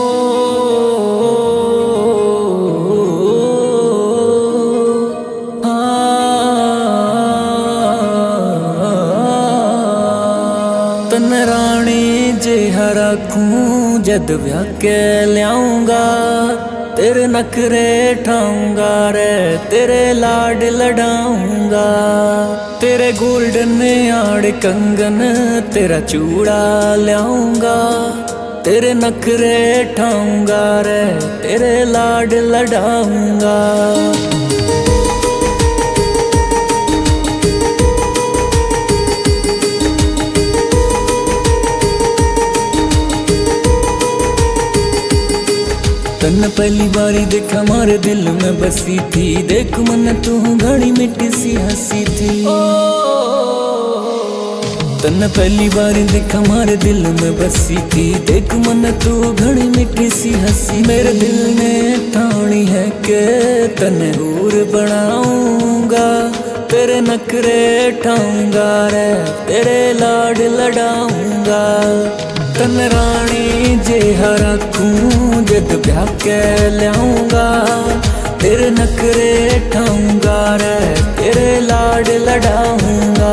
तन रानी जे रखूं जद ब्याह के लियाऊंगा, तेरे नखरे ठाऊंगा रे, तेरे लाड लड़ाऊंगा। तेरे गोल्डन आड़ कंगन तेरा चूड़ा लियाऊंगा, तेरे नखरे ठाऊंगा रे, तेरे लाड लड़ाऊंगा। तन पहली बारी देखा मारे दिल में बसी थी, देख मन तू घड़ी मिट्टी सी हंसी थी। तन पहली बारी देखा मारे दिल में बसी थी, देख मन तू घड़ी मिट्टी सी हंसी। मेरे दिल ने ठानी है के तने हूर बनाऊंगा, तेरे नखरे ठाऊंगा रे, तेरे लाड लड़ाऊंगा। तन रानी जे रखूं जद ब्याह के लियाऊंगा, तेरे नखरे ठाऊंगा रे, तेरे लाड लड़ाऊंगा।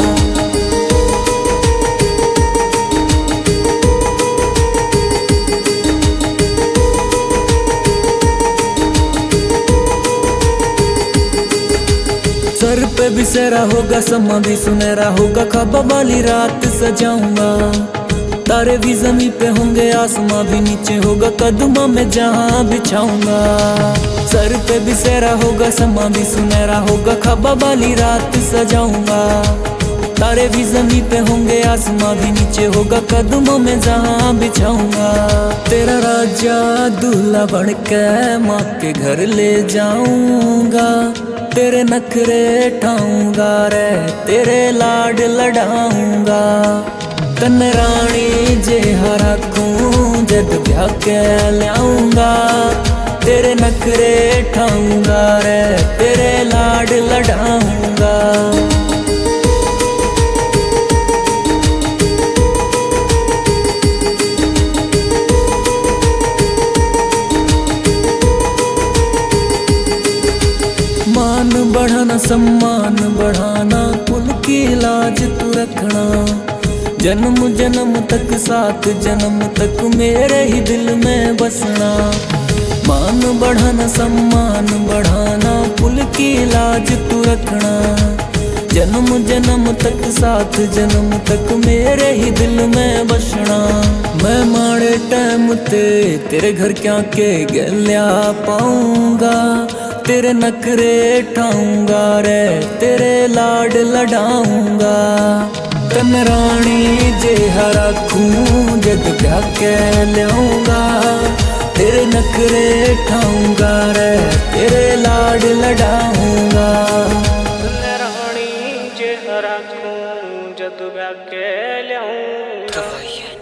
सर पे भी सेरा होगा, समा भी सुनहरा होगा, ख्वाबा वाली रात सजाऊंगा। तारे भी जमीन पे होंगे, आसमां भी नीचे होगा, कदमों में जहां बिछाऊंगा। सर पे भी सेरा होगा, समा भी सुनहरा होगा, ख्वाबा वाली रात सजाऊंगा। तारे भी जमीन पे होंगे, आसमां भी नीचे होगा, कदमों में जहां बिछाऊंगा। तेरा राजा दूल्हा बनके माँ के घर ले जाऊंगा, तेरे नखरे ठाऊंगा रे, तेरे लाड लड़ाऊंगा। तन रानी जे रखूं जद ब्याह के लियाऊंगा, तेरे नखरे ठाऊंगा रे, तेरे लाड लड़ाऊंगा। मान बढ़ाना सम्मान बढ़ाना, कुल की लाज तू रखना, जन्म जन्म तक साथ जन्म तक मेरे ही दिल में बसना। मान बढ़ाना सम्मान बढ़ाना, कुल की लाज तू रखना, जन्म जन्म तक साथ जन्म तक मेरे ही दिल में बसना। मैं माड़े टाइम ते तेरे घर क्या के गल्या पाऊंगा, तेरे नखरे ठाऊंगा रे, तेरे लाड लड़ाऊंगा। तन रानी जे रखूं जद ब्याह के लियाऊंगा, तेरे नखरे ठाऊंगा रे, तेरे लाड लड़ाऊंगा। तन रानी जे रखूं जद ब्याह के लियाऊंगा।